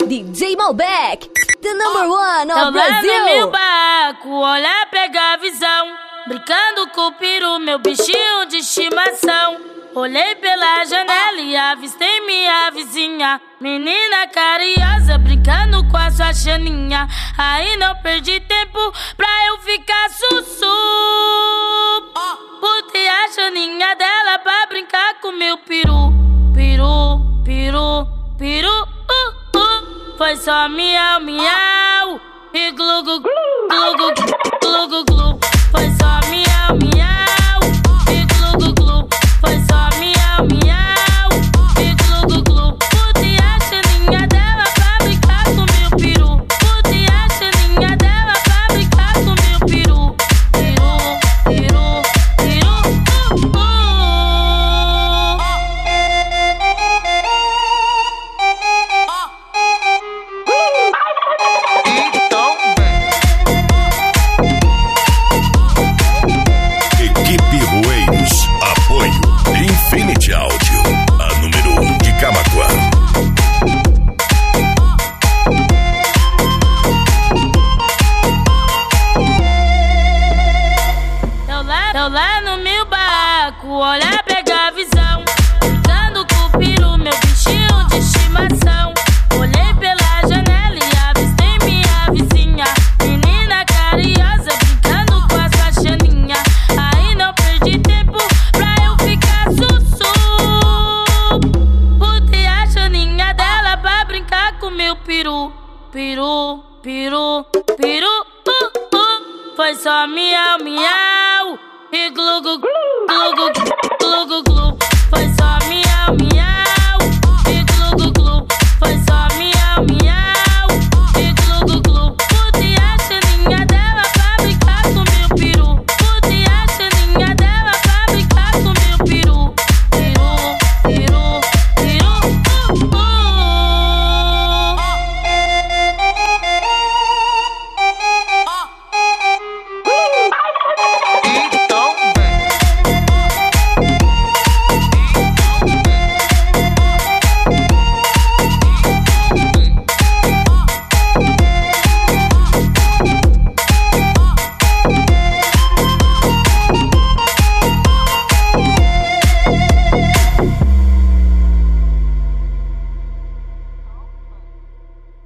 DJ Malbec, the number one of Tô lá Brasil. no meu barco, olhar, pegar a visão. Brincando com o peru, meu bichinho de estimação. Olhei pela janela e avistei minha vizinha, menina carinhosa, brincando com a sua chaninha. Aí não perdi tempo pra eu ficar sussu. Botei a chaninha dela pra brincar com meu peru. Peru, peru, peru, Foi só miau, miau e glu, glu, glu, glu, glu, glu, glu. Foi só miau, miau e glu, glu, glu. Foi só miau, miau e glu, glu, glu. Botei a chaninha dela pra brincar com meu peru. Botei a chaninha dela pra brincar com meu peru. Peru, peru, peru, Equipe Rueiros, apoio Infinity Áudio, a número 1 de Camaquã. Tô lá no meu barco, olhar, pegar a visão. Brincando com o peru, meu bichinho de estimação. Olhei pela janela e avistei minha vizinha, menina carinhosa, brincando com a sua chaninha. Aí não perdi tempo pra eu ficar sussu. Botei a chaninha dela pra brincar com meu peru. Peru, peru, peru, Foi só miau, miau e glu, glu, glu, glu, glu.